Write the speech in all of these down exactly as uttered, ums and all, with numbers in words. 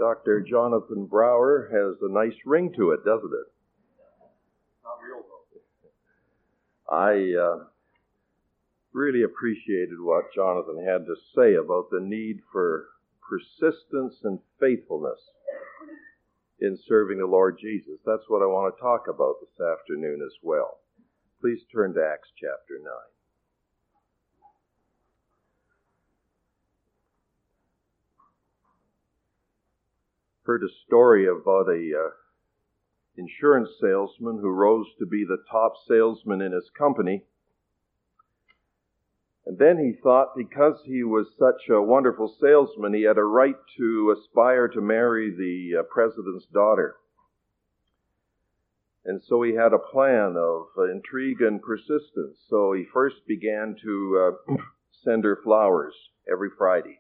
Doctor Jonathan Brower has a nice ring to it, doesn't it? Not real, though. I uh, really appreciated what Jonathan had to say about the need for persistence and faithfulness in serving the Lord Jesus. That's what I want to talk about this afternoon as well. Please turn to Acts chapter nine. Heard a story about a uh, insurance salesman who rose to be the top salesman in his company. And then he thought because he was such a wonderful salesman, he had a right to aspire to marry the uh, president's daughter. And so he had a plan of uh, intrigue and persistence. So he first began to uh, send her flowers every Friday.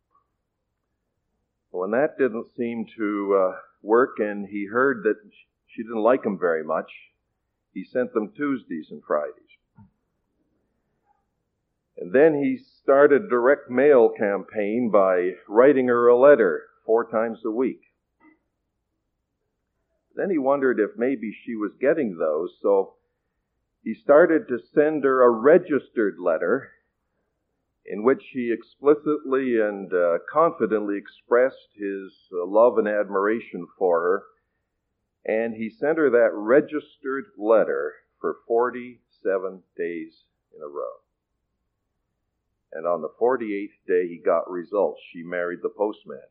When that didn't seem to uh, work and he heard that she didn't like him very much, he sent them Tuesdays and Fridays. And then he started a direct mail campaign by writing her a letter four times a week. Then he wondered if maybe she was getting those, so he started to send her a registered letter in which he explicitly and uh, confidently expressed his uh, love and admiration for her. And he sent her that registered letter for forty-seven days in a row. And on the forty-eighth day, he got results. She married the postman.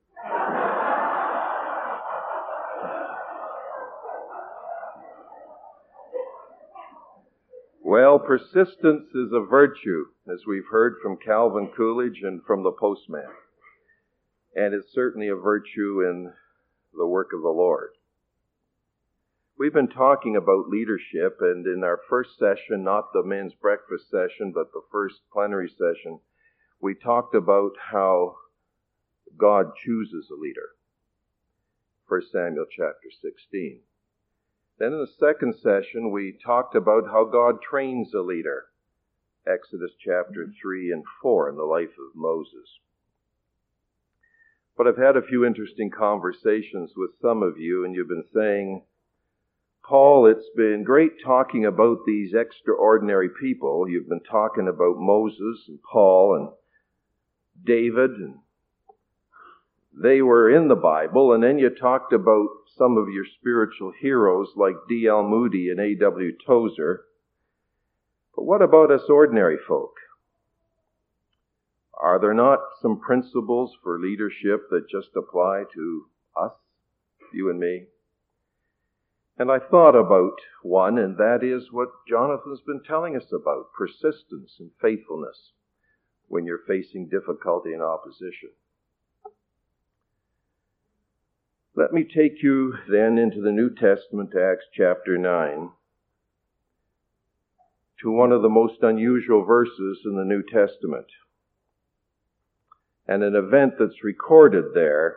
Well, persistence is a virtue, as we've heard from Calvin Coolidge and from the postman. And it's certainly a virtue in the work of the Lord. We've been talking about leadership, and in our first session, not the men's breakfast session, but the first plenary session, we talked about how God chooses a leader. First Samuel chapter sixteen. Then in the second session, we talked about how God trains a leader. Exodus chapter three and four in the life of Moses. But I've had a few interesting conversations with some of you, and you've been saying, Paul, it's been great talking about these extraordinary people. You've been talking about Moses and Paul and David, and they were in the Bible, and then you talked about some of your spiritual heroes like D L Moody and A W Tozer. But what about us ordinary folk? Are there not some principles for leadership that just apply to us, you and me? And I thought about one, and that is what Jonathan's been telling us about, persistence and faithfulness when you're facing difficulty and opposition. Let me take you then into the New Testament, to Acts chapter nine, to one of the most unusual verses in the New Testament, and an event that's recorded there.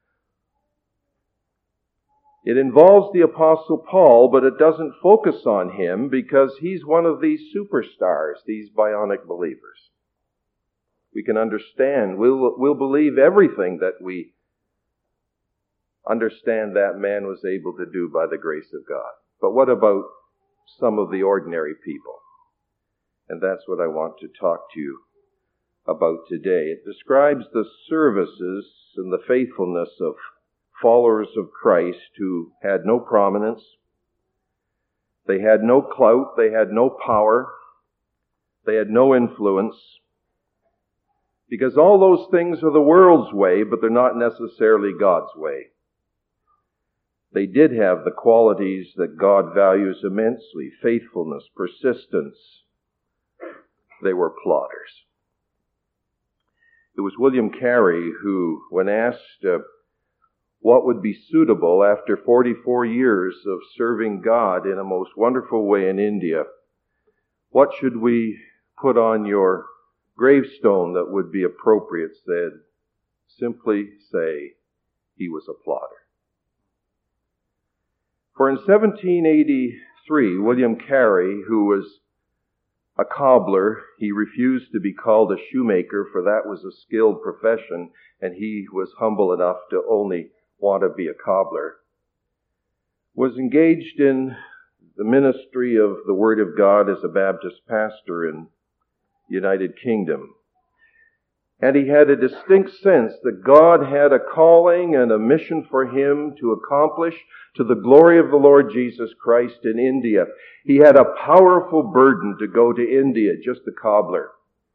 It involves the Apostle Paul, but it doesn't focus on him because he's one of these superstars, these bionic believers. We can understand, we'll, we'll believe everything that we understand that man was able to do by the grace of God. But what about some of the ordinary people? And that's what I want to talk to you about today. It describes the services and the faithfulness of followers of Christ who had no prominence, they had no clout, they had no power, they had no influence, because all those things are the world's way, but they're not necessarily God's way. They did have the qualities that God values immensely: faithfulness, persistence. They were plodders. It was William Carey who, when asked uh, what would be suitable after forty-four years of serving God in a most wonderful way in India, what should we put on your gravestone that would be appropriate, said, simply say, he was a plodder. For in seventeen eighty-three, William Carey, who was a cobbler. He refused to be called a shoemaker, for that was a skilled profession, and he was humble enough to only want to be a cobbler. Was engaged in the ministry of the Word of God as a Baptist pastor in the United Kingdom. And he had a distinct sense that God had a calling and a mission for him to accomplish to the glory of the Lord Jesus Christ in India. He had a powerful burden to go to India, just a cobbler.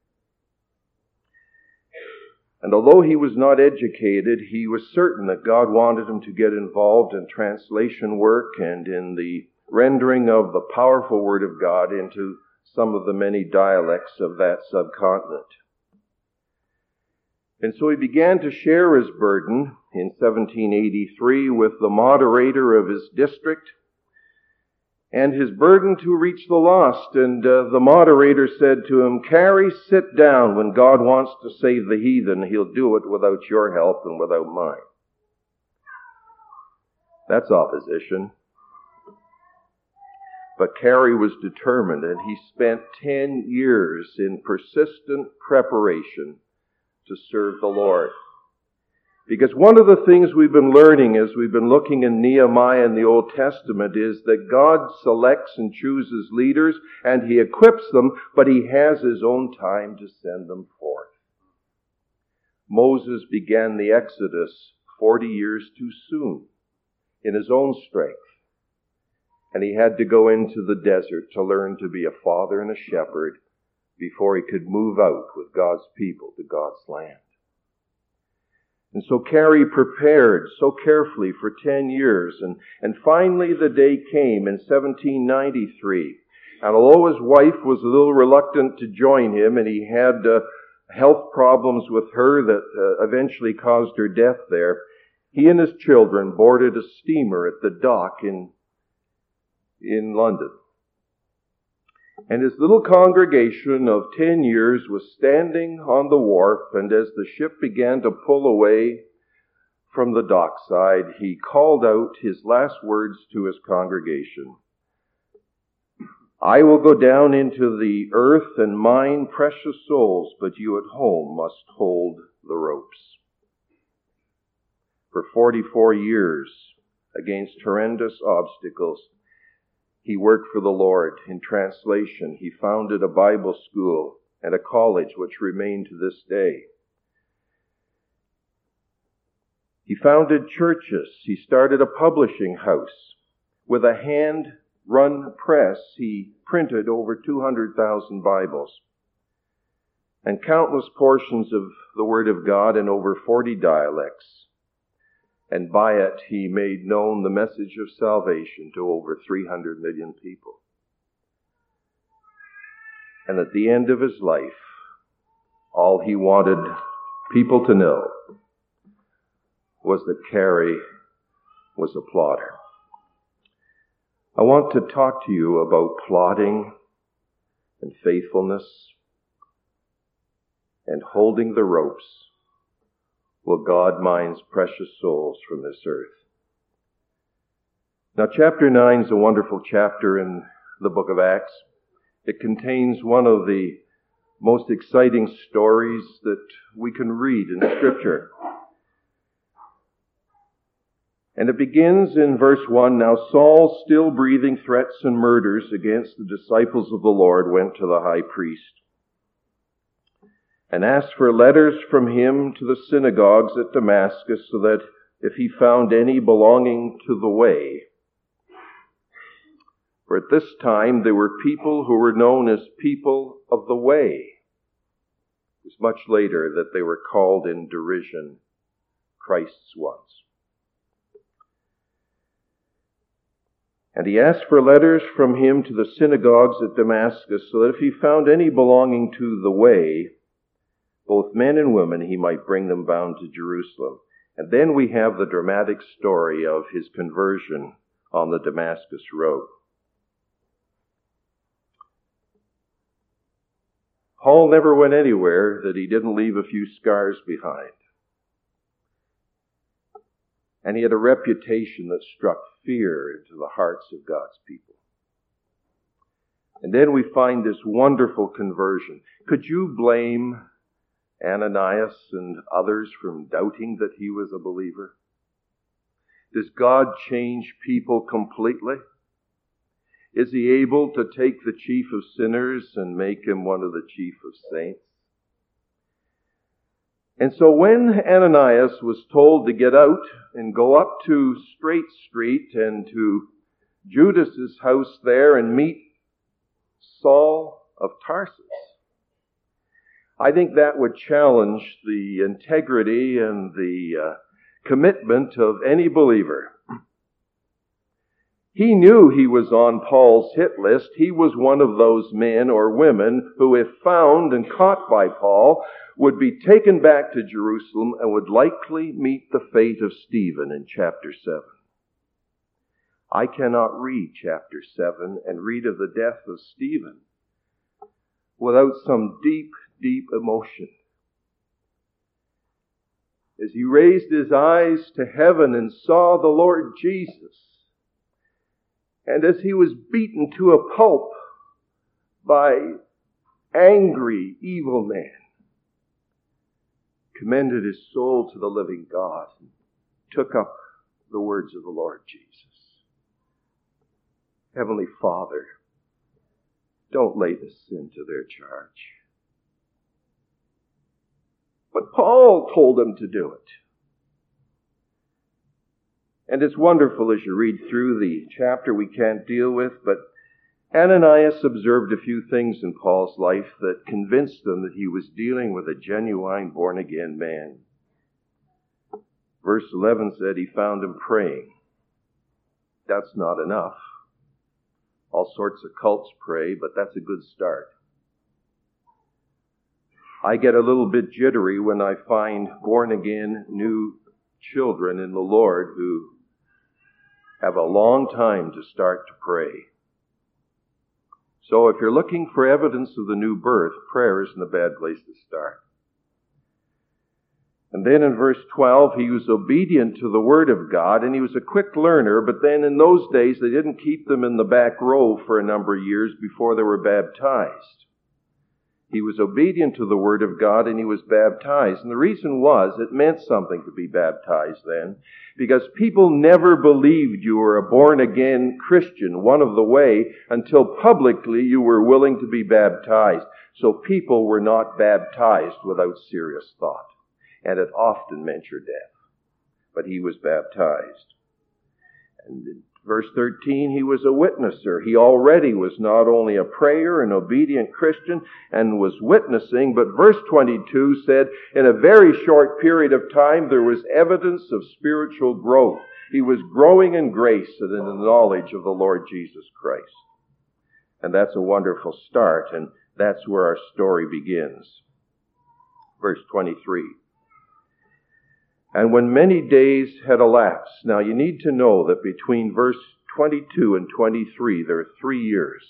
And although he was not educated, he was certain that God wanted him to get involved in translation work and in the rendering of the powerful Word of God into some of the many dialects of that subcontinent. And so he began to share his burden in seventeen eighty-three with the moderator of his district, and his burden to reach the lost. And uh, the moderator said to him, "Carey, sit down. When God wants to save the heathen, he'll do it without your help and without mine." That's opposition. But Carey was determined, and he spent ten years in persistent preparation to serve the Lord. Because one of the things we've been learning as we've been looking in Nehemiah in the Old Testament is that God selects and chooses leaders and He equips them, but He has His own time to send them forth. Moses began the Exodus forty years too soon in his own strength. And he had to go into the desert to learn to be a father and a shepherd before he could move out with God's people to God's land. And so Carey prepared so carefully for ten years, and, and finally the day came in seventeen ninety-three. And although his wife was a little reluctant to join him, and he had uh, health problems with her that uh, eventually caused her death there, he and his children boarded a steamer at the dock in, in London. And his little congregation of ten years was standing on the wharf, and as the ship began to pull away from the dockside, he called out his last words to his congregation. "I will go down into the earth and mine precious souls, but you at home must hold the ropes." For forty-four years, against horrendous obstacles, he worked for the Lord in translation. He founded a Bible school and a college which remain to this day. He founded churches. He started a publishing house. With a hand-run press, he printed over two hundred thousand Bibles and countless portions of the Word of God in over forty dialects. And by it, he made known the message of salvation to over three hundred million people. And at the end of his life, all he wanted people to know was that Carey was a plodder. I want to talk to you about plodding and faithfulness and holding the ropes while God mines precious souls from this earth. Now, chapter nine is a wonderful chapter in the book of Acts. It contains one of the most exciting stories that we can read in Scripture. And it begins in verse one, "Now Saul, still breathing threats and murders against the disciples of the Lord, went to the high priest and asked for letters from him to the synagogues at Damascus, so that if he found any belonging to the way." For at this time there were people who were known as people of the way. It was much later that they were called in derision Christ's ones. And he asked for letters from him to the synagogues at Damascus, so that if he found any belonging to the way, both men and women, he might bring them bound to Jerusalem. And then we have the dramatic story of his conversion on the Damascus road. Paul never went anywhere that he didn't leave a few scars behind. And he had a reputation that struck fear into the hearts of God's people. And then we find this wonderful conversion. Could you blame Ananias and others from doubting that he was a believer? Does God change people completely? Is he able to take the chief of sinners and make him one of the chief of saints? And so when Ananias was told to get out and go up to Straight Street and to Judas's house there and meet Saul of Tarsus, I think that would challenge the integrity and the uh, commitment of any believer. He knew he was on Paul's hit list. He was one of those men or women who, if found and caught by Paul, would be taken back to Jerusalem and would likely meet the fate of Stephen in chapter seven. I cannot read chapter seven and read of the death of Stephen without some deep, deep emotion. As he raised his eyes to heaven and saw the Lord Jesus, and as he was beaten to a pulp by angry, evil men, commended his soul to the living God, and took up the words of the Lord Jesus. Heavenly Father, don't lay this sin to their charge. But Paul told them to do it. And it's wonderful as you read through the chapter we can't deal with, but Ananias observed a few things in Paul's life that convinced them that he was dealing with a genuine born-again man. Verse eleven said he found him praying. That's not enough. All sorts of cults pray, but that's a good start. I get a little bit jittery when I find born-again new children in the Lord who have a long time to start to pray. So if you're looking for evidence of the new birth, prayer isn't a bad place to start. And then in verse twelve, he was obedient to the Word of God, and he was a quick learner, but then in those days they didn't keep them in the back row for a number of years before they were baptized. He was obedient to the Word of God, and he was baptized. And the reason was, it meant something to be baptized then, because people never believed you were a born-again Christian, one of the way, until publicly you were willing to be baptized. So people were not baptized without serious thought. And it often meant your death. But he was baptized. And in verse thirteen, he was a witnesser. He already was not only a prayer, an obedient Christian, and was witnessing, but verse twenty-two said, in a very short period of time, there was evidence of spiritual growth. He was growing in grace and in the knowledge of the Lord Jesus Christ. And that's a wonderful start, and that's where our story begins. Verse twenty-three. And when many days had elapsed, now you need to know that between verse twenty-two and twenty-three, there are three years.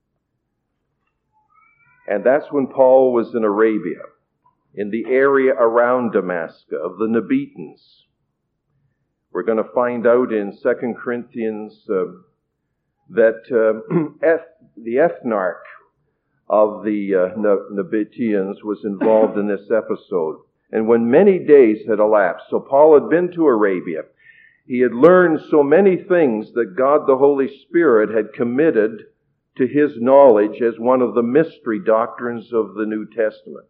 And that's when Paul was in Arabia, in the area around Damascus, of the Nabateans. We're going to find out in Second Corinthians uh, that uh, eth- the ethnarch of the uh, Nabateans was involved in this episode. And when many days had elapsed, so Paul had been to Arabia, he had learned so many things that God the Holy Spirit had committed to his knowledge as one of the mystery doctrines of the New Testament.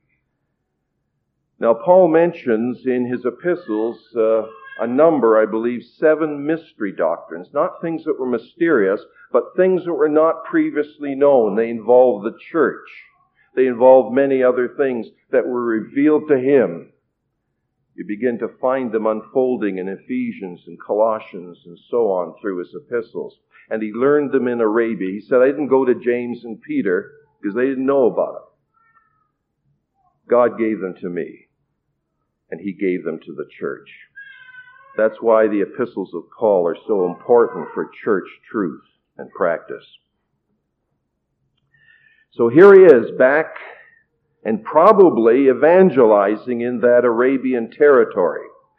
Now Paul mentions in his epistles uh, a number, I believe, seven mystery doctrines. Not things that were mysterious, but things that were not previously known. They involved the church. They involved many other things that were revealed to him. You begin to find them unfolding in Ephesians and Colossians and so on through his epistles. And he learned them in Arabia. He said, I didn't go to James and Peter because they didn't know about them. God gave them to me, and he gave them to the church. That's why the epistles of Paul are so important for church truth and practice. So here he is back and probably evangelizing in that Arabian territory.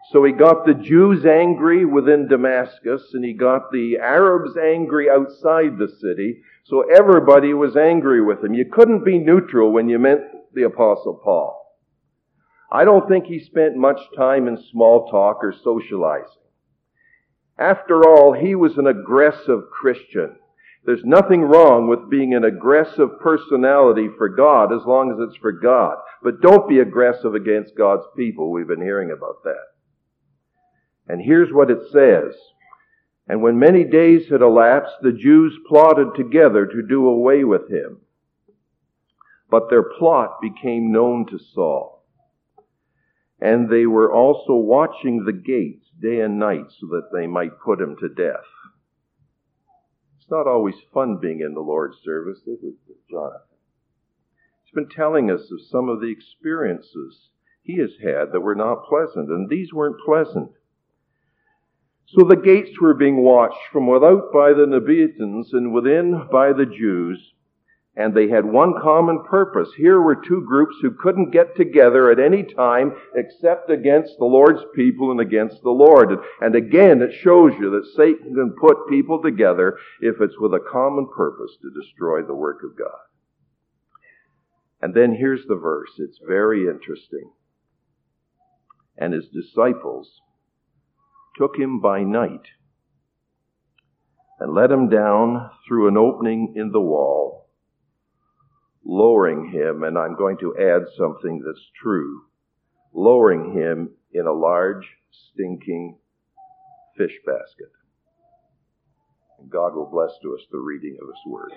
So he got the Jews angry within Damascus, and he got the Arabs angry outside the city, so everybody was angry with him. You couldn't be neutral when you met the Apostle Paul. I don't think he spent much time in small talk or socializing. After all, he was an aggressive Christian. There's nothing wrong with being an aggressive personality for God as long as it's for God. But don't be aggressive against God's people. We've been hearing about that. And here's what it says. And when many days had elapsed, the Jews plotted together to do away with him. But their plot became known to Saul. And they were also watching the gates day and night so that they might put him to death. It's not always fun being in the Lord's service, is it, Jonathan? He's been telling us of some of the experiences he has had that were not pleasant, and these weren't pleasant. So the gates were being watched from without by the Nabateans and within by the Jews, and they had one common purpose. Here were two groups who couldn't get together at any time except against the Lord's people and against the Lord. And again, it shows you that Satan can put people together if it's with a common purpose to destroy the work of God. And then here's the verse. It's very interesting. And his disciples took him by night and let him down through an opening in the wall, lowering him, and I'm going to add something that's true, lowering him in a large, stinking fish basket. And God will bless to us the reading of His Word.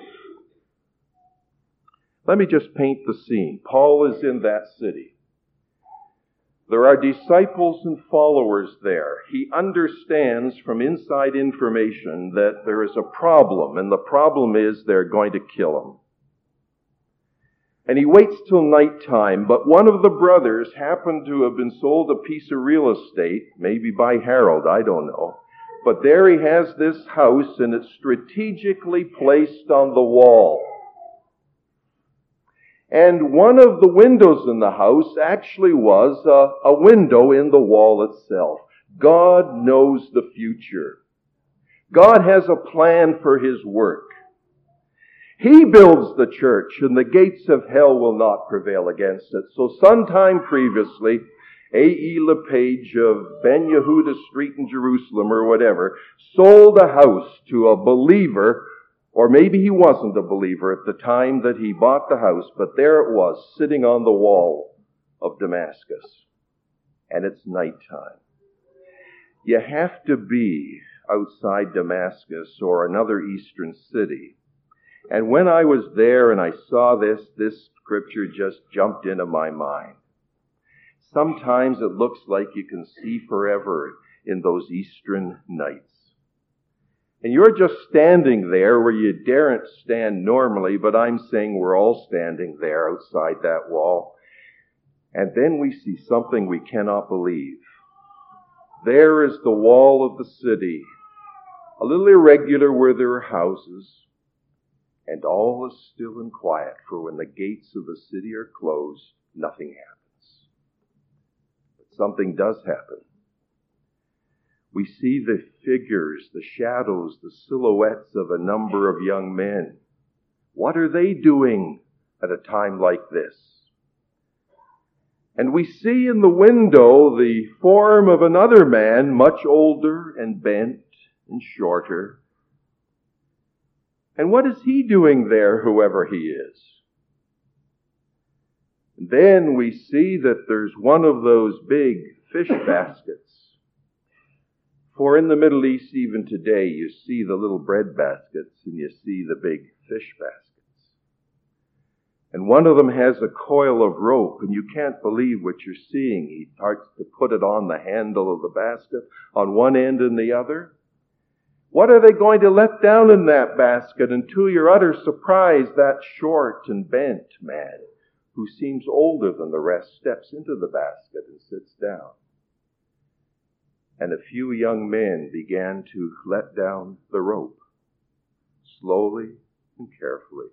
Let me just paint the scene. Paul is in that city. There are disciples and followers there. He understands from inside information that there is a problem, and the problem is they're going to kill him. And he waits till nighttime, but one of the brothers happened to have been sold a piece of real estate, maybe by Harold, I don't know. But there he has this house, and it's strategically placed on the wall. And one of the windows in the house actually was a, a window in the wall itself. God knows the future. God has a plan for His work. He builds the church, and the gates of hell will not prevail against it. So sometime previously, A E LePage of Ben Yehuda Street in Jerusalem or whatever sold a house to a believer. Or maybe he wasn't a believer at the time that he bought the house, but there it was, sitting on the wall of Damascus. And it's nighttime. You have to be outside Damascus or another eastern city. And when I was there and I saw this, this scripture just jumped into my mind. Sometimes it looks like you can see forever in those eastern nights. And you're just standing there where you daren't stand normally, but I'm saying we're all standing there outside that wall. And then we see something we cannot believe. There is the wall of the city, a little irregular where there are houses, and all is still and quiet, for when the gates of the city are closed, nothing happens. But something does happen. We see the figures, the shadows, the silhouettes of a number of young men. What are they doing at a time like this? And we see in the window the form of another man, much older and bent and shorter. And what is he doing there, whoever he is? And then we see that there's one of those big fish baskets. For in the Middle East, even today, you see the little bread baskets and you see the big fish baskets. And one of them has a coil of rope, and you can't believe what you're seeing. He starts to put it on the handle of the basket on one end and the other. What are they going to let down in that basket? And to your utter surprise, that short and bent man, who seems older than the rest, steps into the basket and sits down. And a few young men began to let down the rope, slowly and carefully,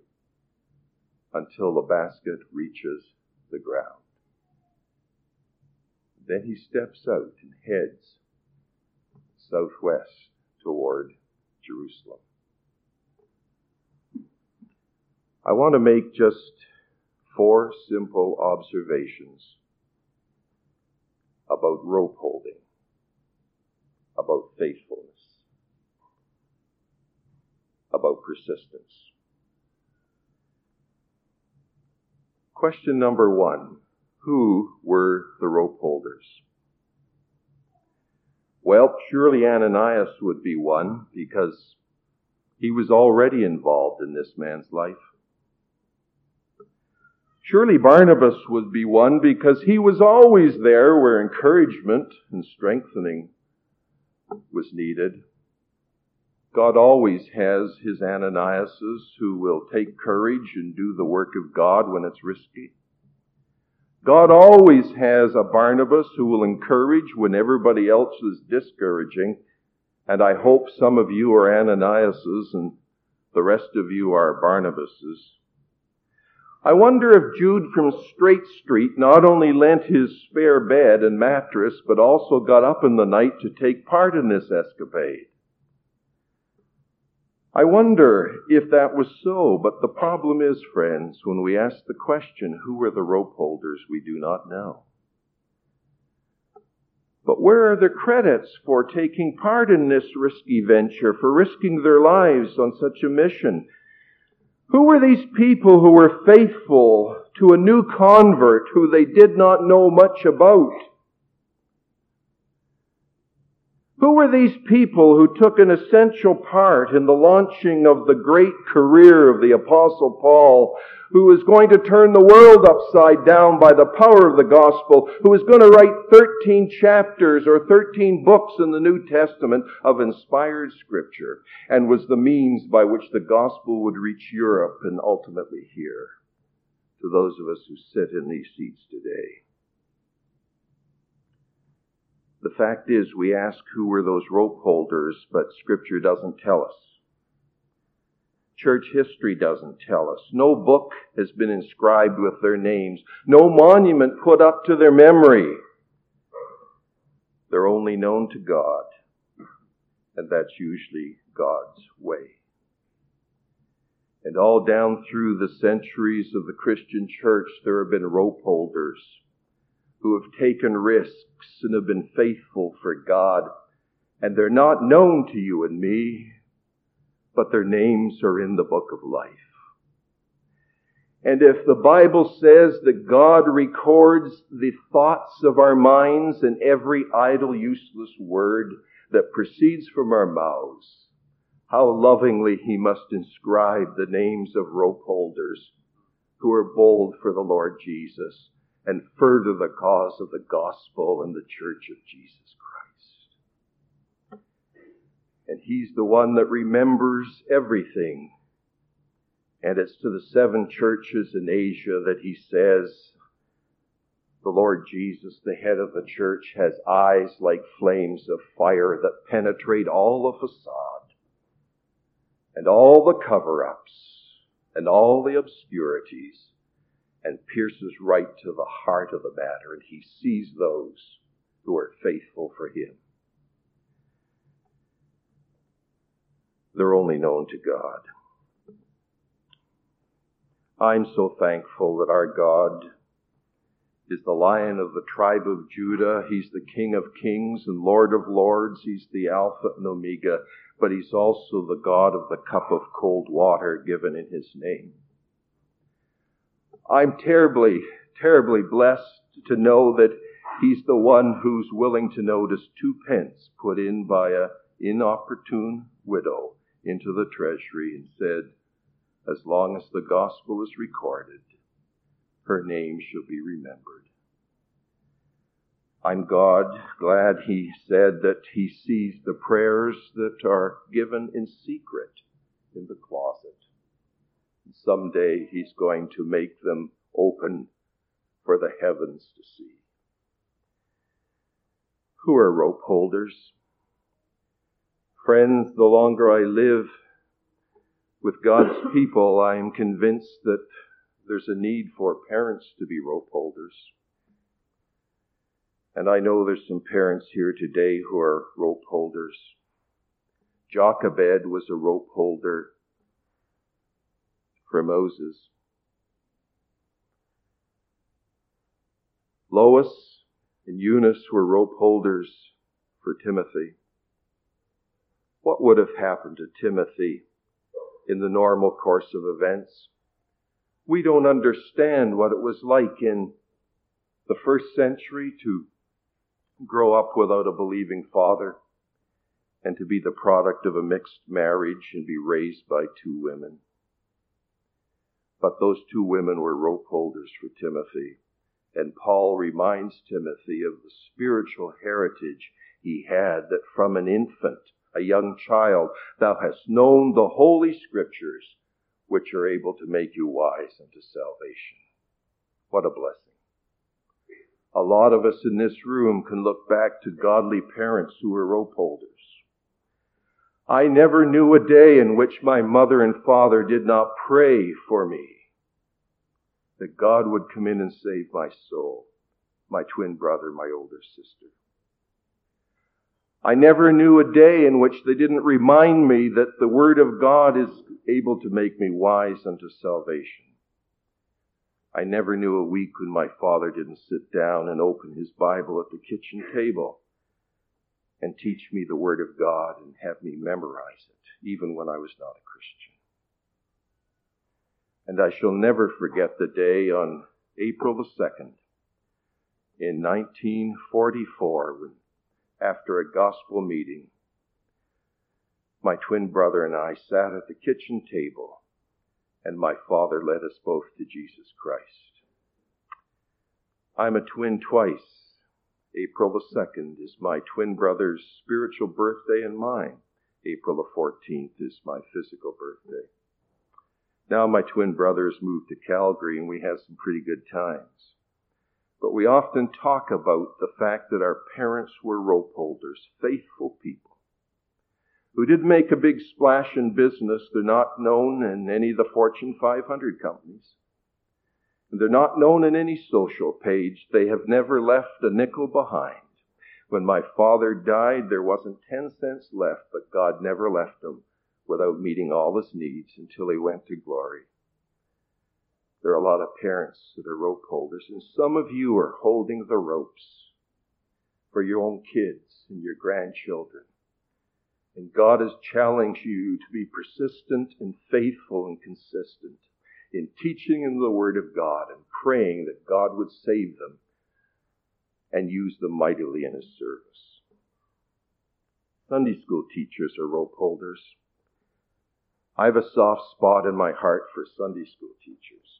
until the basket reaches the ground. Then he steps out and heads southwest toward Jerusalem. I want to make just four simple observations about rope holding, about faithfulness, about persistence. Question number one, who were the rope holders? Well, surely Ananias would be one, because he was already involved in this man's life. Surely Barnabas would be one, because he was always there where encouragement and strengthening was needed. God always has his Ananiases who will take courage and do the work of God when it's risky. God always has a Barnabas who will encourage when everybody else is discouraging. And I hope some of you are Ananiases and the rest of you are Barnabases. I wonder if Jude from Straight Street not only lent his spare bed and mattress, but also got up in the night to take part in this escapade. I wonder if that was so, but the problem is, friends, when we ask the question, who are the rope holders, we do not know. But where are the credits for taking part in this risky venture, for risking their lives on such a mission? Who were these people who were faithful to a new convert who they did not know much about? Who were these people who took an essential part in the launching of the great career of the Apostle Paul, who was going to turn the world upside down by the power of the gospel, who was going to write thirteen chapters or thirteen books in the New Testament of inspired scripture, and was the means by which the gospel would reach Europe and ultimately here, to those of us who sit in these seats today? The fact is, we ask who were those rope holders, but Scripture doesn't tell us. Church history doesn't tell us. No book has been inscribed with their names. No monument put up to their memory. They're only known to God, and that's usually God's way. And all down through the centuries of the Christian church, there have been rope holders who have taken risks and have been faithful for God. And they're not known to you and me, but their names are in the book of life. And if the Bible says that God records the thoughts of our minds and every idle, useless word that proceeds from our mouths, how lovingly he must inscribe the names of rope holders who are bold for the Lord Jesus and further the cause of the gospel and the church of Jesus Christ. And he's the one that remembers everything. And it's to the seven churches in Asia that he says, the Lord Jesus, the head of the church, has eyes like flames of fire that penetrate all the facade and all the cover-ups and all the obscurities, and pierces right to the heart of the matter, and he sees those who are faithful for him. They're only known to God. I'm so thankful that our God is the Lion of the tribe of Judah. He's the King of kings and Lord of lords. He's the Alpha and Omega, but he's also the God of the cup of cold water given in his name. I'm terribly, terribly blessed to know that he's the one who's willing to notice two pence put in by an inopportune widow into the treasury and said, as long as the gospel is recorded, her name shall be remembered. I'm God glad he said that he sees the prayers that are given in secret in the closet. Someday he's going to make them open for the heavens to see. Who are rope holders? Friends, the longer I live with God's people, I am convinced that there's a need for parents to be rope holders. And I know there's some parents here today who are rope holders. Jochebed was a rope holder for Moses. Lois and Eunice were rope holders for Timothy. What would have happened to Timothy in the normal course of events? We don't understand what it was like in the first century to grow up without a believing father and to be the product of a mixed marriage and be raised by two women. But those two women were rope holders for Timothy. And Paul reminds Timothy of the spiritual heritage he had, that from an infant, a young child, thou hast known the holy scriptures, which are able to make you wise unto salvation. What a blessing. A lot of us in this room can look back to godly parents who were rope holders. I never knew a day in which my mother and father did not pray for me, that God would come in and save my soul, my twin brother, my older sister. I never knew a day in which they didn't remind me that the Word of God is able to make me wise unto salvation. I never knew a week when my father didn't sit down and open his Bible at the kitchen table and teach me the Word of God and have me memorize it, even when I was not a Christian. And I shall never forget the day on April the second in nineteen forty-four, when, after a gospel meeting, my twin brother and I sat at the kitchen table, and my father led us both to Jesus Christ. I'm a twin twice. April the second is my twin brother's spiritual birthday and mine. April the fourteenth is my physical birthday. Now my twin brother has moved to Calgary and we have some pretty good times. But we often talk about the fact that our parents were rope holders, faithful people, who didn't make a big splash in business. They're not known in any of the Fortune five hundred companies. And they're not known in any social page. They have never left a nickel behind. When my father died, there wasn't ten cents left, but God never left him without meeting all his needs until he went to glory. There are a lot of parents that are rope holders, and some of you are holding the ropes for your own kids and your grandchildren. And God has challenged you to be persistent and faithful and consistent in teaching them the Word of God and praying that God would save them and use them mightily in His service. Sunday school teachers are rope holders. I have a soft spot in my heart for Sunday school teachers.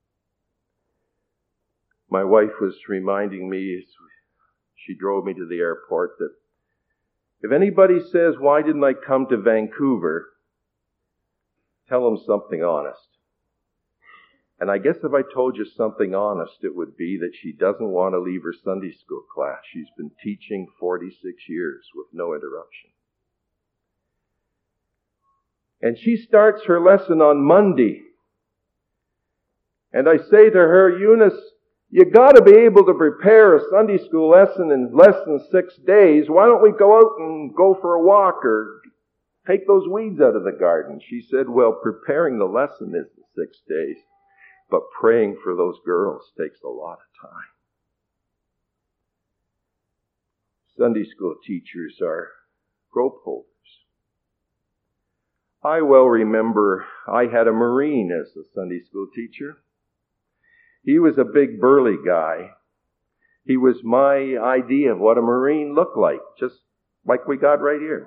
My wife was reminding me as she drove me to the airport that if anybody says, why didn't I come to Vancouver, tell them something honest. And I guess if I told you something honest, it would be that she doesn't want to leave her Sunday school class. She's been teaching forty-six years with no interruption. And she starts her lesson on Monday. And I say to her, Eunice, you got to be able to prepare a Sunday school lesson in less than six days. Why don't we go out and go for a walk or take those weeds out of the garden? She said, well, preparing the lesson isn't six days, but praying for those girls takes a lot of time. Sunday school teachers are rope holders. I well remember I had a Marine as a Sunday school teacher. He was a big burly guy. He was my idea of what a Marine looked like, just like we got right here.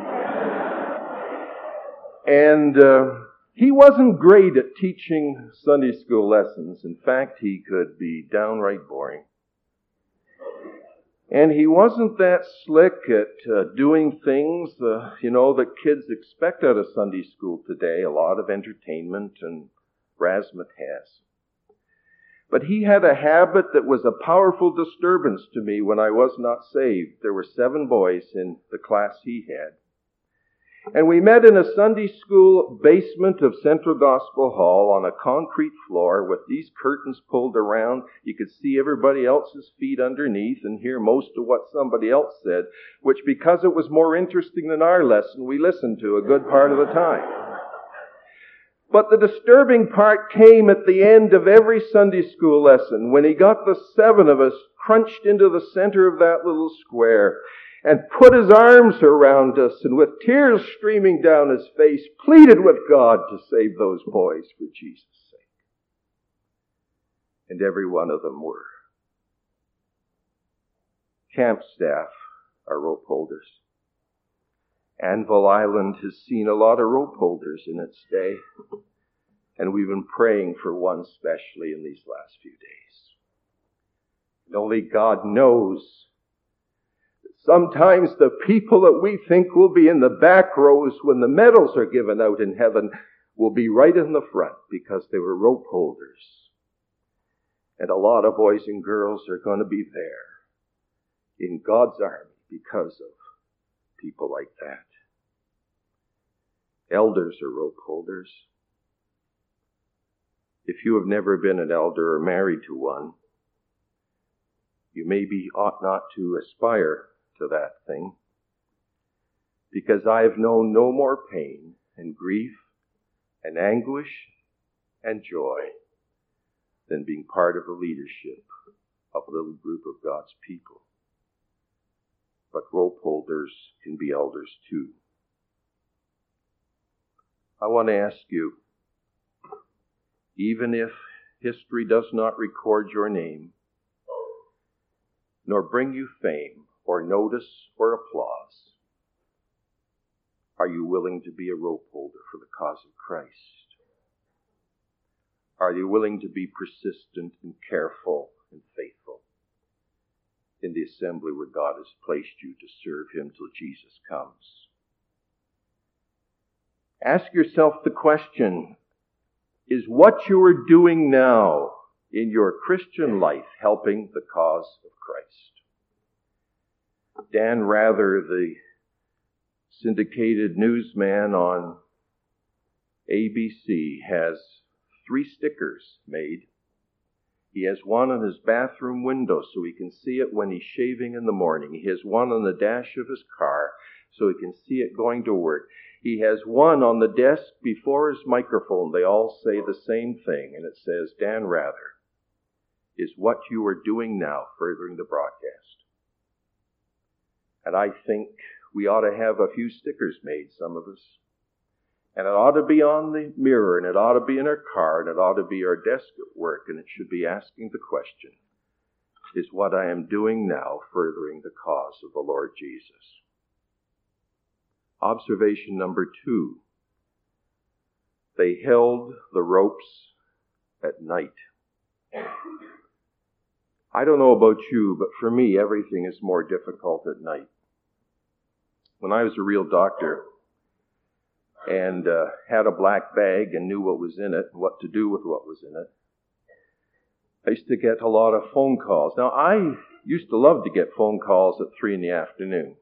And uh, he wasn't great at teaching Sunday school lessons. In fact, he could be downright boring. And he wasn't that slick at uh, doing things, uh, you know, that kids expect out of Sunday school today, a lot of entertainment and razzmatazz. But he had a habit that was a powerful disturbance to me when I was not saved. There were seven boys in the class he had. And we met in a Sunday school basement of Central Gospel Hall on a concrete floor with these curtains pulled around. You could see everybody else's feet underneath and hear most of what somebody else said, which, because it was more interesting than our lesson, we listened to a good part of the time. But the disturbing part came at the end of every Sunday school lesson when he got the seven of us crunched into the center of that little square and put his arms around us and with tears streaming down his face pleaded with God to save those boys for Jesus' sake. And every one of them were. Camp staff are rope holders. Anvil Island has seen a lot of rope holders in its day, and we've been praying for one especially in these last few days. And only God knows that sometimes the people that we think will be in the back rows when the medals are given out in heaven will be right in the front because they were rope holders. And a lot of boys and girls are going to be there in God's army because of people like that. Elders are rope holders. If you have never been an elder or married to one, you maybe ought not to aspire to that thing, because I have known no more pain and grief and anguish and joy than being part of the leadership of a little group of God's people. But rope holders can be elders too. I want to ask you, even if history does not record your name, nor bring you fame or notice or applause, are you willing to be a rope holder for the cause of Christ? Are you willing to be persistent and careful and faithful in the assembly where God has placed you to serve Him till Jesus comes? Ask yourself the question, is what you are doing now in your Christian life helping the cause of Christ? Dan Rather, the syndicated newsman on A B C, has three stickers made. He has one on his bathroom window so he can see it when he's shaving in the morning. He has one on the dash of his car so he can see it going to work. He has one on the desk before his microphone. They all say the same thing, and it says, Dan Rather, is what you are doing now furthering the broadcast? And I think we ought to have a few stickers made, some of us. And it ought to be on the mirror, and it ought to be in our car, and it ought to be our desk at work, and it should be asking the question, is what I am doing now furthering the cause of the Lord Jesus? Observation number two. They held the ropes at night. I don't know about you, but for me, everything is more difficult at night. When I was a real doctor and uh, had a black bag and knew what was in it and what to do with what was in it, I used to get a lot of phone calls. Now, I used to love to get phone calls at three in the afternoon.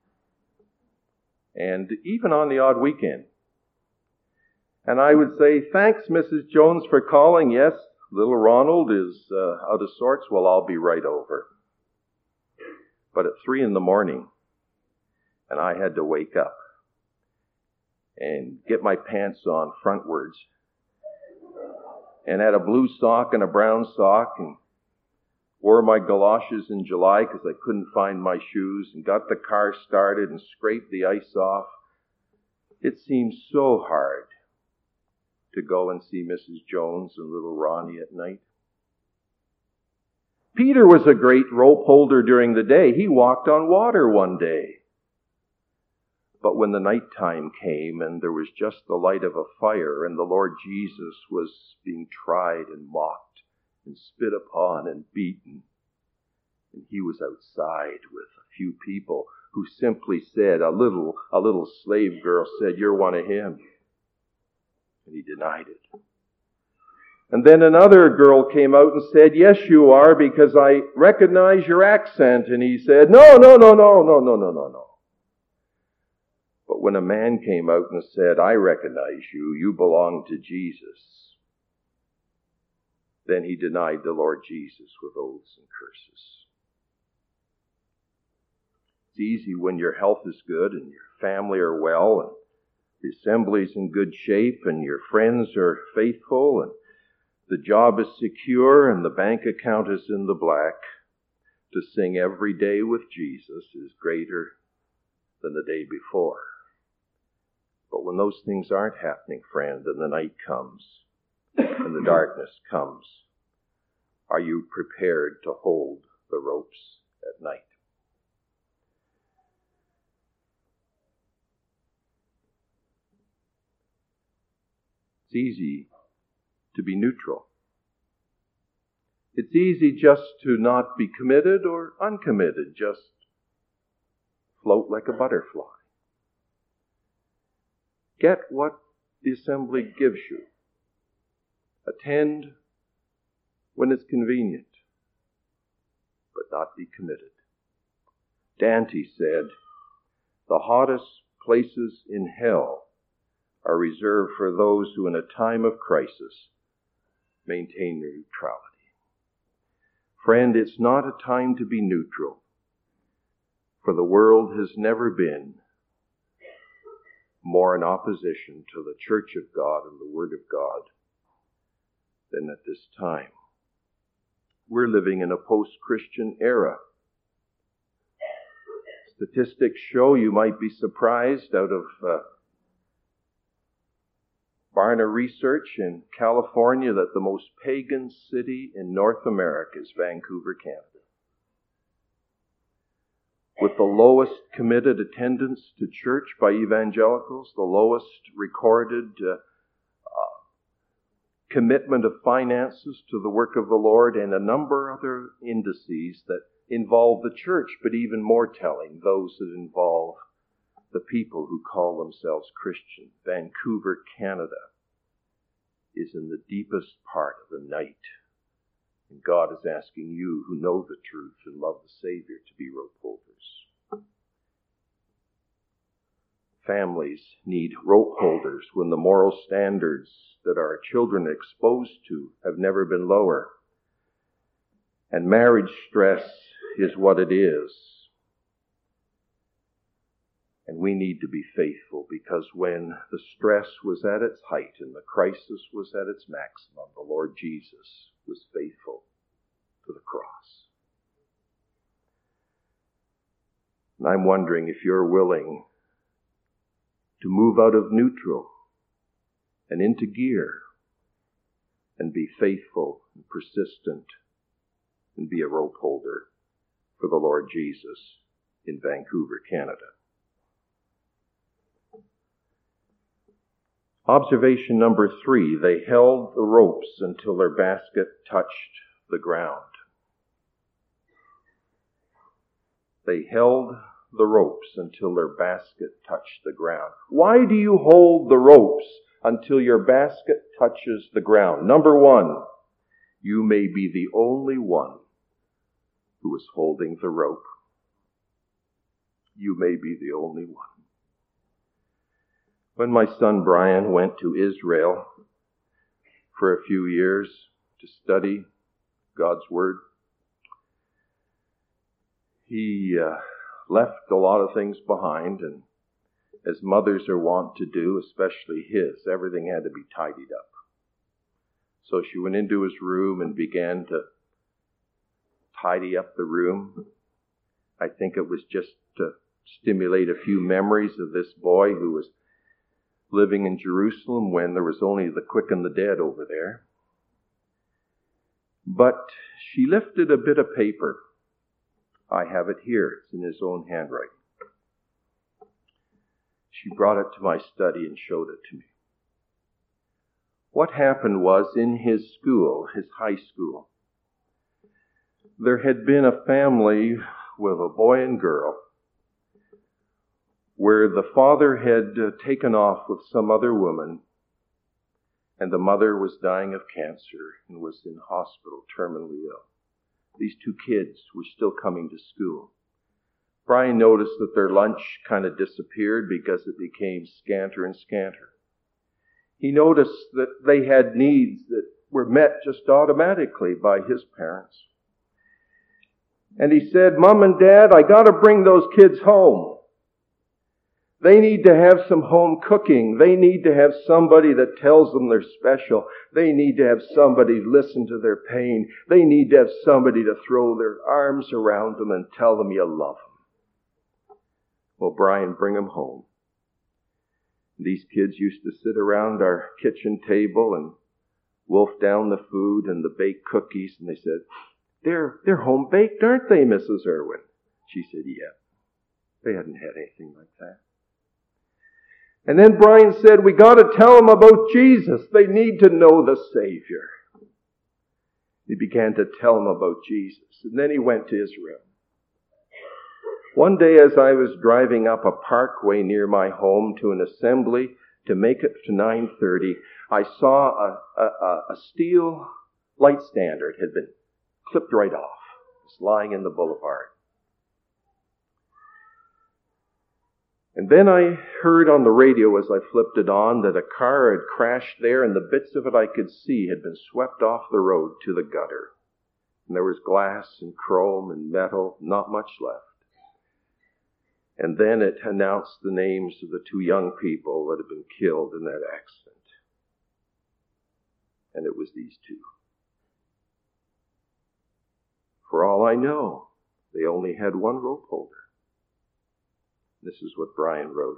And even on the odd weekend. And I would say, thanks, Missus Jones, for calling. Yes, little Ronald is uh, out of sorts. Well, I'll be right over. But at three in the morning, and I had to wake up and get my pants on frontwards, and had a blue sock and a brown sock, and wore my galoshes in July because I couldn't find my shoes, and got the car started and scraped the ice off. It seemed so hard to go and see Missus Jones and little Ronnie at night. Peter was a great rope holder during the day. He walked on water one day. But when the nighttime came and there was just the light of a fire and the Lord Jesus was being tried and mocked and spit upon and beaten, and he was outside with a few people who simply said, a little, a little slave girl said, "You're one of him." And he denied it. And then another girl came out and said, "Yes, you are, because I recognize your accent." And he said, "No, no, no, no, no, no, no, no, no." But But when a man came out and said, I recognize you, you belong to Jesus, then he denied the Lord Jesus with oaths and curses. It's easy when your health is good and your family are well and the assembly's in good shape and your friends are faithful and the job is secure and the bank account is in the black. To sing every day with Jesus is greater than the day before. But when those things aren't happening, friend, and the night comes and the darkness comes, are you prepared to hold the ropes at night? It's easy to be neutral. It's easy just to not be committed or uncommitted, just float like a butterfly. Get what the assembly gives you. Attend when it's convenient, but not be committed. Dante said, the hottest places in hell are reserved for those who in a time of crisis maintain their neutrality. Friend, it's not a time to be neutral, for the world has never been more in opposition to the Church of God and the Word of God than at this time. We're living in a post-Christian era. Statistics show, you might be surprised, out of uh, Barna Research in California, that the most pagan city in North America is Vancouver, Canada. With the lowest committed attendance to church by evangelicals, the lowest recorded uh, uh, commitment of finances to the work of the Lord, and a number of other indices that involve the church, but even more telling, those that involve the people who call themselves Christian. Vancouver, Canada is in the deepest part of the night. And God is asking you who know the truth and love the Savior to be rope holders. Families need rope holders when the moral standards that our children are exposed to have never been lower. And marriage stress is what it is. And we need to be faithful, because when the stress was at its height and the crisis was at its maximum, the Lord Jesus was faithful to the cross. And I'm wondering if you're willing to move out of neutral and into gear and be faithful and persistent and be a rope holder for the Lord Jesus in Vancouver, Canada. Observation number three, they held the ropes until their basket touched the ground. They held the ropes until their basket touched the ground. Why do you hold the ropes until your basket touches the ground? Number one, you may be the only one who is holding the rope. You may be the only one. When my son Brian went to Israel for a few years to study God's Word, he uh, left a lot of things behind, and as mothers are wont to do, especially his, everything had to be tidied up. So she went into his room and began to tidy up the room. I think it was just to stimulate a few memories of this boy who was living in Jerusalem when there was only the quick and the dead over there. But she lifted a bit of paper. I have it here. It's in his own handwriting. She brought it to my study and showed it to me. What happened was, in his school, his high school, there had been a family with a boy and girl where the father had uh, taken off with some other woman, and the mother was dying of cancer and was in hospital, terminally ill. These two kids were still coming to school. Brian noticed that their lunch kind of disappeared because it became scanter and scanter. He noticed that they had needs that were met just automatically by his parents. And he said, "Mom and Dad, I got to bring those kids home. They need to have some home cooking. They need to have somebody that tells them they're special. They need to have somebody listen to their pain. They need to have somebody to throw their arms around them and tell them you love them." Well, Brian, bring them home. These kids used to sit around our kitchen table and wolf down the food and the baked cookies, and they said, They're, they're home baked, aren't they, Missus Irwin? She said, "Yeah." They hadn't had anything like that. And then Brian said, "We got to tell them about Jesus. They need to know the Savior." He began to tell them about Jesus. And then he went to Israel. One day as I was driving up a parkway near my home to an assembly to make it to nine thirty, I saw a, a, a steel light standard had been clipped right off. It's lying in the boulevard. And then I heard on the radio as I flipped it on that a car had crashed there, and the bits of it I could see had been swept off the road to the gutter. And there was glass and chrome and metal, not much left. And then it announced the names of the two young people that had been killed in that accident. And it was these two. For all I know, they only had one rope holder. This is what Brian wrote.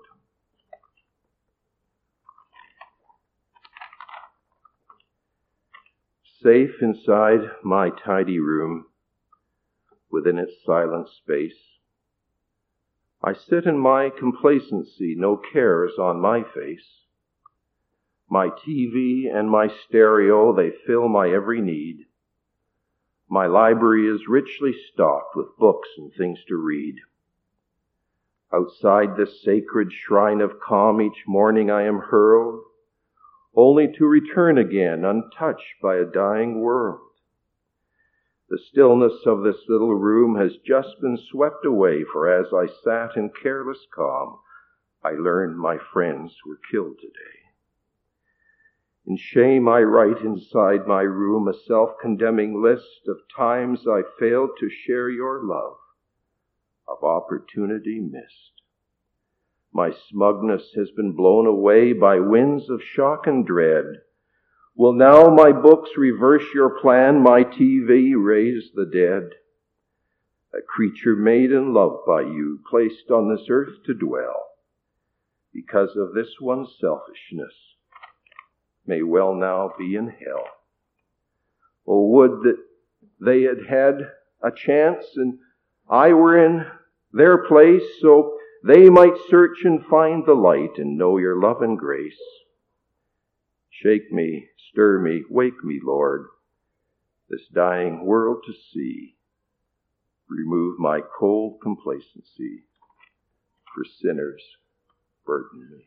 Safe inside my tidy room, within its silent space, I sit in my complacency, no cares on my face. My T V and my stereo, they fill my every need. My library is richly stocked with books and things to read. Outside this sacred shrine of calm each morning I am hurled, only to return again untouched by a dying world. The stillness of this little room has just been swept away, for as I sat in careless calm, I learned my friends were killed today. In shame I write inside my room a self-condemning list of times I failed to share your love, of opportunity missed. My smugness has been blown away by winds of shock and dread. Will now my books reverse your plan, my T V raise the dead? A creature made and loved by you, placed on this earth to dwell, because of this one selfishness, may well now be in hell. Oh, would that they had had a chance and I were in their place, so they might search and find the light and know your love and grace. Shake me, stir me, wake me, Lord, this dying world to see. Remove my cold complacency, for sinners burden me.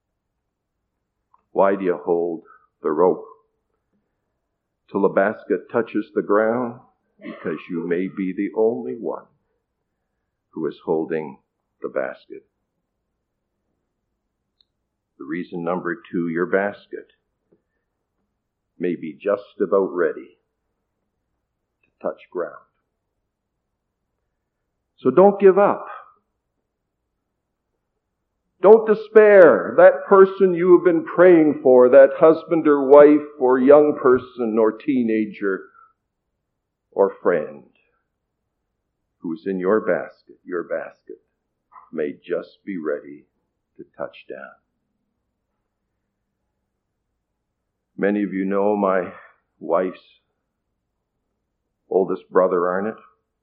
Why do you hold the rope till the basket touches the ground? Because you may be the only one who is holding the basket. The reason number two, your basket may be just about ready to touch ground. So don't give up. Don't despair. That person you have been praying for, that husband or wife or young person or teenager or friend who is in your basket, your basket may just be ready to touch down. Many of you know my wife's oldest brother, Arnott.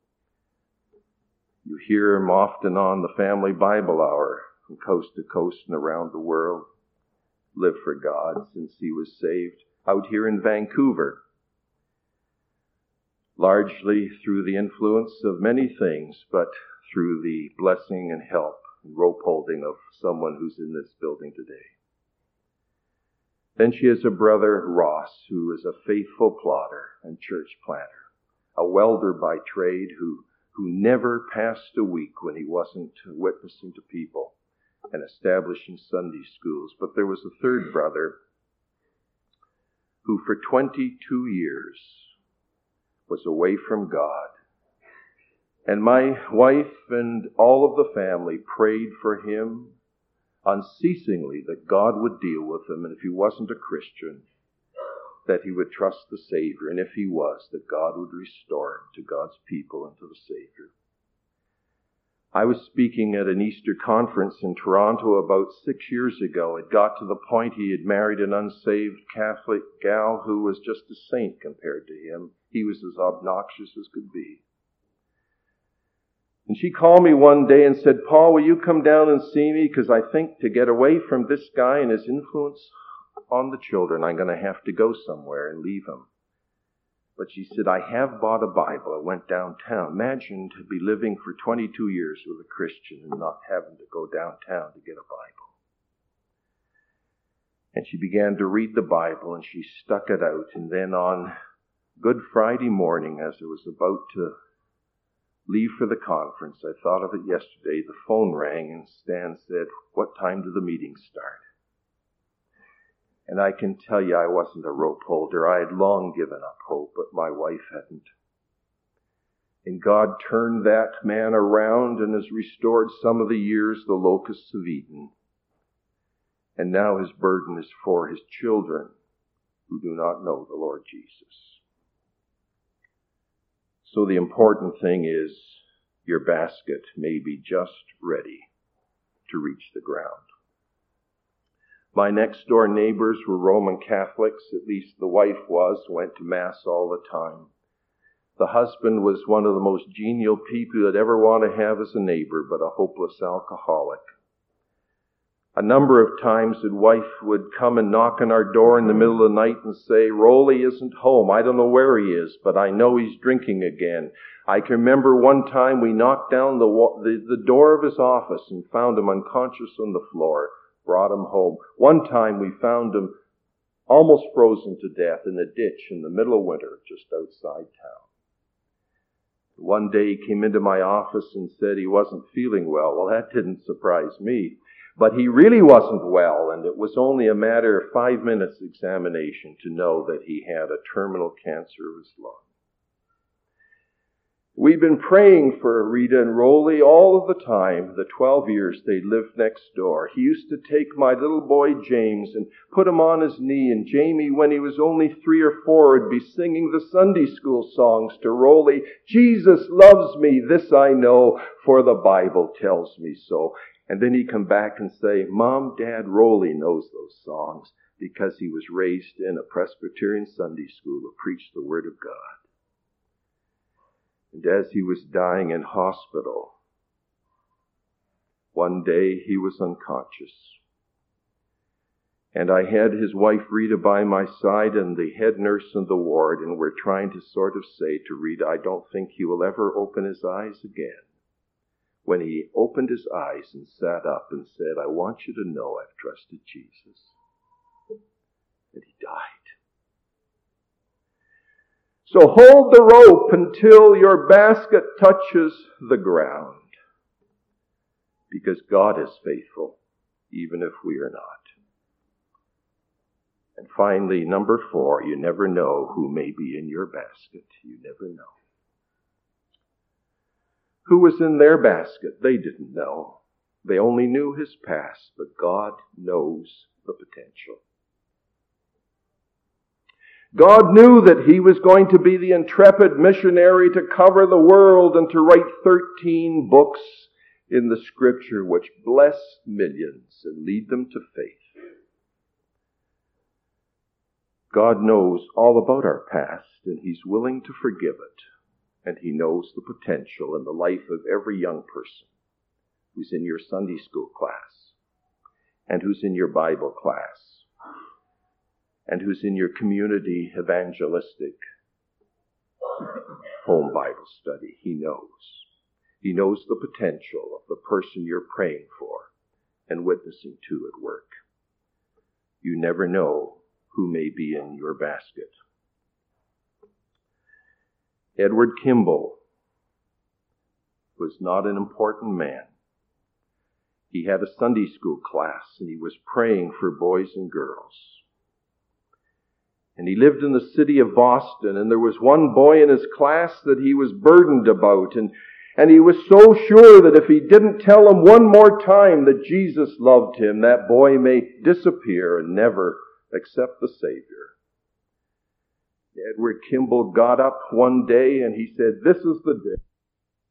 You hear him often on the Family Bible Hour from coast to coast and around the world. Lived for God since he was saved out here in Vancouver. Largely through the influence of many things, but through the blessing and help and rope holding of someone who's in this building today. Then she has a brother, Ross, who is a faithful plodder and church planter, a welder by trade who, who never passed a week when he wasn't witnessing to people and establishing Sunday schools. But there was a third brother who for twenty-two years was away from God. And my wife and all of the family prayed for him unceasingly that God would deal with him, and if he wasn't a Christian, that he would trust the Savior, and if he was, that God would restore him to God's people and to the Savior. I was speaking at an Easter conference in Toronto about six years ago. It got to the point he had married an unsaved Catholic gal who was just a saint compared to him. He was as obnoxious as could be. And she called me one day and said, "Paul, will you come down and see me? Because I think to get away from this guy and his influence on the children, I'm going to have to go somewhere and leave him." But she said, "I have bought a Bible. I went downtown." Imagine to be living for twenty-two years with a Christian and not having to go downtown to get a Bible. And she began to read the Bible, and she stuck it out. And then on Good Friday morning, as I was about to leave for the conference, I thought of it yesterday, the phone rang and Stan said, "What time did the meeting start?" And I can tell you I wasn't a rope holder. I had long given up hope, but my wife hadn't. And God turned that man around and has restored some of the years the locusts have eaten. And now his burden is for his children who do not know the Lord Jesus. So the important thing is your basket may be just ready to reach the ground. My next door neighbors were Roman Catholics, at least the wife was, went to Mass all the time. The husband was one of the most genial people you'd ever want to have as a neighbor, but a hopeless alcoholic. A number of times the wife would come and knock on our door in the middle of the night and say, "Rolly isn't home. I don't know where he is, but I know he's drinking again." I can remember one time we knocked down the, the, the door of his office and found him unconscious on the floor. Brought him home. One time we found him almost frozen to death in a ditch in the middle of winter just outside town. One day he came into my office and said he wasn't feeling well. Well, that didn't surprise me. But he really wasn't well, and it was only a matter of five minutes examination to know that he had a terminal cancer of his lung. We've been praying for Rita and Rolly all of the time, the twelve years they lived next door. He used to take my little boy James and put him on his knee, and Jamie, when he was only three or four, would be singing the Sunday school songs to Rolly. "Jesus loves me, this I know, for the Bible tells me so." And then he'd come back and say, "Mom, Dad, Rolly knows those songs because he was raised in a Presbyterian Sunday school that preached the Word of God." And as he was dying in hospital, one day he was unconscious. And I had his wife Rita by my side and the head nurse in the ward, and we're trying to sort of say to Rita, "I don't think he will ever open his eyes again." When he opened his eyes and sat up and said, "I want you to know I've trusted Jesus." And he died. So hold the rope until your basket touches the ground, because God is faithful, even if we are not. And finally, number four, you never know who may be in your basket. You never know. Who was in their basket? They didn't know. They only knew his past, but God knows the potential. God knew that he was going to be the intrepid missionary to cover the world and to write thirteen books in the Scripture which bless millions and lead them to faith. God knows all about our past, and he's willing to forgive it. And he knows the potential in the life of every young person who's in your Sunday school class and who's in your Bible class and who's in your community evangelistic home Bible study. He knows. He knows the potential of the person you're praying for and witnessing to at work. You never know who may be in your basket. Edward Kimball was not an important man. He had a Sunday school class, and he was praying for boys and girls. And he lived in the city of Boston, and there was one boy in his class that he was burdened about, and, and he was so sure that if he didn't tell him one more time that Jesus loved him, that boy may disappear and never accept the Savior. Edward Kimball got up one day and he said, "This is the day